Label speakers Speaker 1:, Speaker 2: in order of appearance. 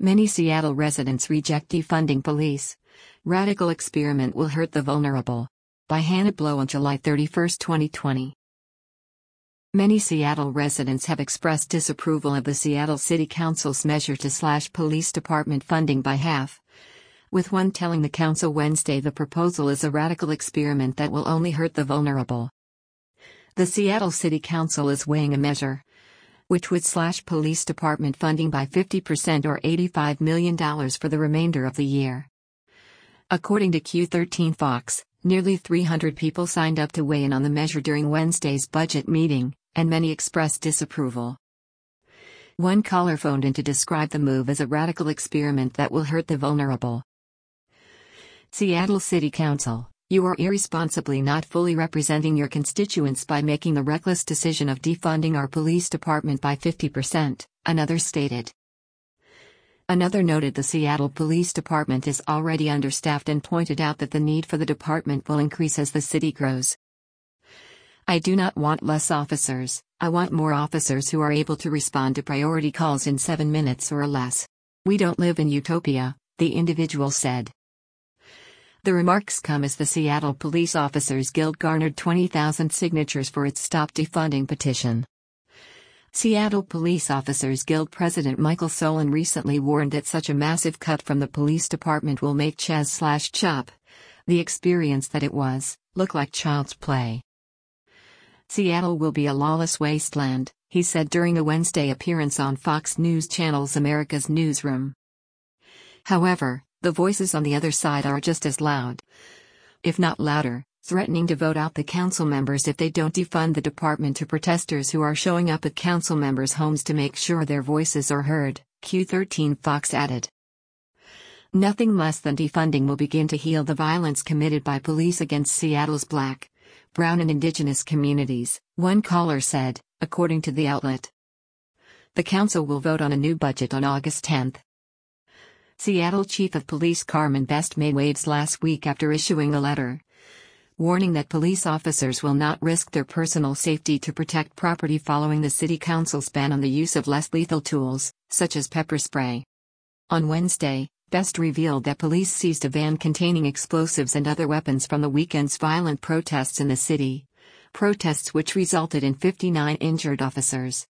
Speaker 1: Many Seattle residents reject defunding police. Radical experiment will hurt the vulnerable. By Hannah Blow on July 31, 2020. Many Seattle residents have expressed disapproval of the Seattle City Council's measure to slash police department funding by half, with one telling the council Wednesday the proposal is a radical experiment that will only hurt the vulnerable. The Seattle City Council is weighing a measure which would slash police department funding by 50% or $85 million for the remainder of the year. According to Q13 Fox, nearly 300 people signed up to weigh in on the measure during Wednesday's budget meeting, and many expressed disapproval. One caller phoned in to describe the move as a radical experiment that will hurt the vulnerable. Seattle City Council, you are irresponsibly not fully representing your constituents by making the reckless decision of defunding our police department by 50%, another stated. Another noted the Seattle Police Department is already understaffed and pointed out that the need for the department will increase as the city grows. I do not want less officers, I want more officers who are able to respond to priority calls in 7 minutes or less. We don't live in utopia, the individual said. The remarks come as the Seattle Police Officers Guild garnered 20,000 signatures for its Stop Defunding petition. Seattle Police Officers Guild President Michael Solon recently warned that such a massive cut from the police department will make Chaz/Chop, the experience that it was, look like child's play. Seattle will be a lawless wasteland, he said during a Wednesday appearance on Fox News Channel's America's Newsroom. However, the voices on the other side are just as loud, if not louder, threatening to vote out the council members if they don't defund the department to protesters who are showing up at council members' homes to make sure their voices are heard, Q13 Fox added. Nothing less than defunding will begin to heal the violence committed by police against Seattle's Black, Brown and Indigenous communities, one caller said, according to the outlet. The council will vote on a new budget on August 10. Seattle Chief of Police Carmen Best made waves last week after issuing a letter warning that police officers will not risk their personal safety to protect property following the city council's ban on the use of less lethal tools, such as pepper spray. On Wednesday, Best revealed that police seized a van containing explosives and other weapons from the weekend's violent protests in the city, protests which resulted in 59 injured officers.